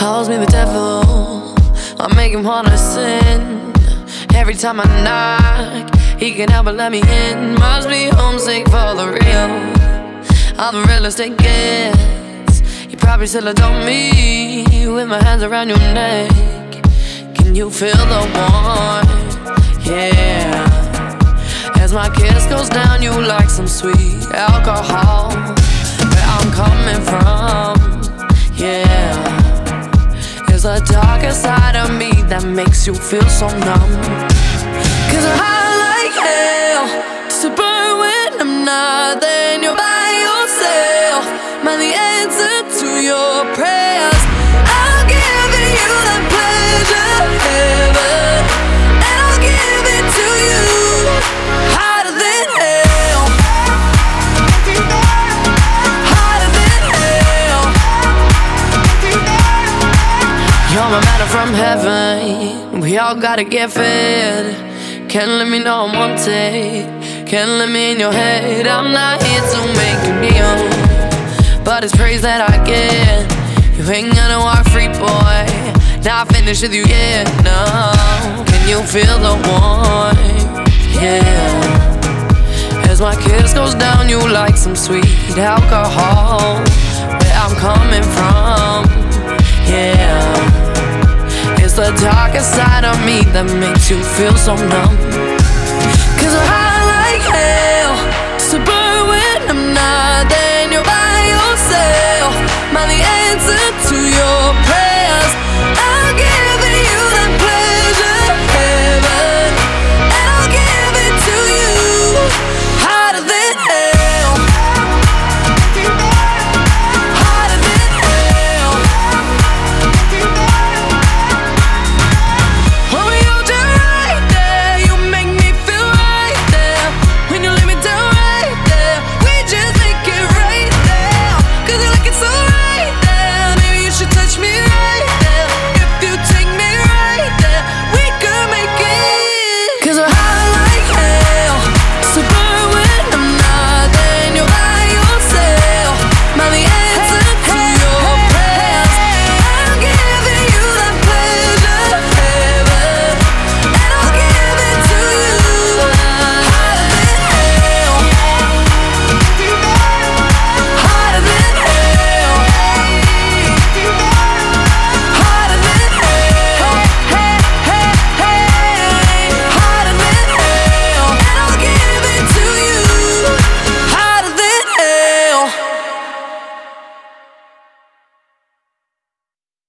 calls me the devil, I make him wanna sin. Every time I knock, he can't help but let me in. Must be homesick for the real. I'm the realest it gets. You probably still adore me with my hands around your neck. Can you feel the warmth? Yeah. As my kiss goes down, you like some sweet alcohol. Where I'm coming from, yeah. There's a darker side of me that makes you feel so numb. Cause I like hell to burn when I'm not there and you're by yourself. Man, the answer to your prayers, I'll give you that pleasure heaven, and I'll give it to you hotter than hell. Hotter than hell. You're my manna from heaven. We all gotta get fed. Can't let me know I'm wanted. Can't let me in your head. I'm not here to make you kneel, but it's praise that I get. You ain't gonna walk free, boy. Not finished with you yet, no. Can you feel the warmth? Yeah. As my kiss goes down, you like some sweet alcohol. Where I'm coming from, yeah. It's the darkest side of me that makes you feel so numb.